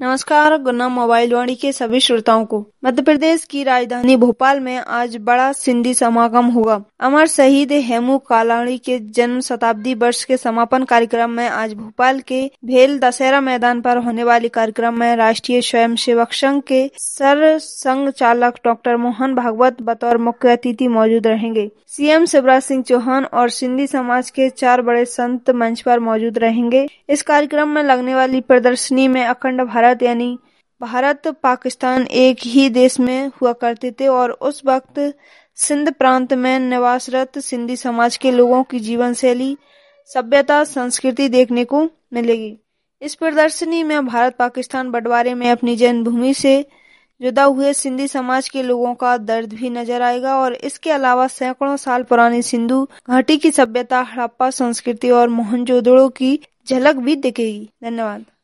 नमस्कार। गुना मोबाइल वाणी के सभी श्रोताओं को मध्य प्रदेश की राजधानी भोपाल में आज बड़ा सिंधी समागम होगा। अमर शहीद हेमू कालाणी के जन्म शताब्दी वर्ष के समापन कार्यक्रम में आज भोपाल के भेल दशहरा मैदान पर होने वाले कार्यक्रम में राष्ट्रीय स्वयंसेवक संघ के सर संघ चालक डॉक्टर मोहन भागवत बतौर मुख्य अतिथि मौजूद रहेंगे। सीएम शिवराज सिंह चौहान और सिंधी समाज के 4 बड़े संत मंच पर मौजूद रहेंगे। इस कार्यक्रम में लगने वाली प्रदर्शनी में अखंड भारत यानी भारत पाकिस्तान एक ही देश में हुआ करते थे और उस वक्त सिंध प्रांत में निवासरत सिंधी समाज के लोगों की जीवन शैली, सभ्यता, संस्कृति देखने को मिलेगी। इस प्रदर्शनी में भारत पाकिस्तान बंटवारे में अपनी जन्मभूमि से जुदा हुए सिंधी समाज के लोगों का दर्द भी नजर आएगा और इसके अलावा सैकड़ों साल पुरानी सिंधु घाटी की सभ्यता, हड़प्पा संस्कृति और मोहनजोदड़ो की झलक भी दिखेगी। धन्यवाद।